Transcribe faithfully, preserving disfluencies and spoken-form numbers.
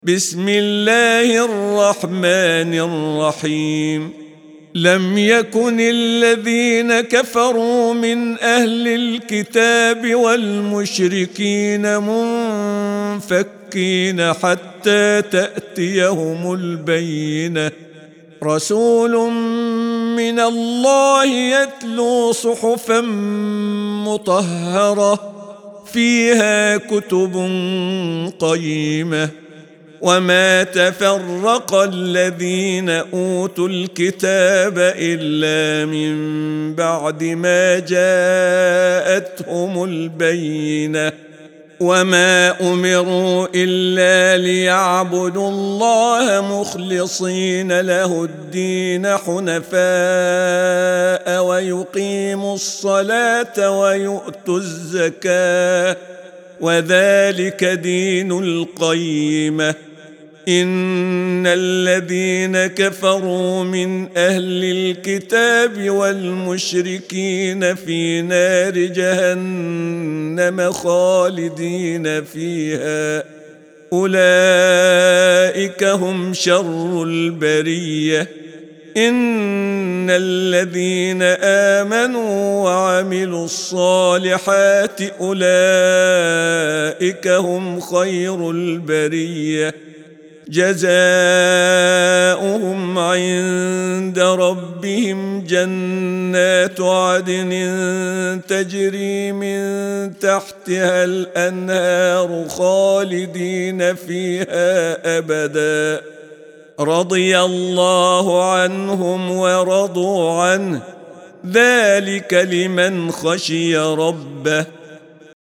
بسم الله الرحمن الرحيم. لم يكن الذين كفروا من أهل الكتاب والمشركين منفكين حتى تأتيهم البينة، رسول من الله يتلو صحفا مطهرة فيها كتب قيمة. وما تفرق الذين أوتوا الكتاب إلا من بعد ما جاءتهم البينة، وما أمروا إلا ليعبدوا الله مخلصين له الدين حنفاء ويقيموا الصلاة ويؤتوا الزكاة، وذلك دين القيمة. إن الذين كفروا من أهل الكتاب والمشركين في نار جهنم خالدين فيها، أولئك هم شر البرية. إن الذين آمنوا وعملوا الصالحات أولئك هم خير البرية، جزاؤهم عند ربهم جنات عدن تجري من تحتها الأنهار خالدين فيها أبدا، رضي الله عنهم ورضوا عنه، ذلك لمن خشي ربه.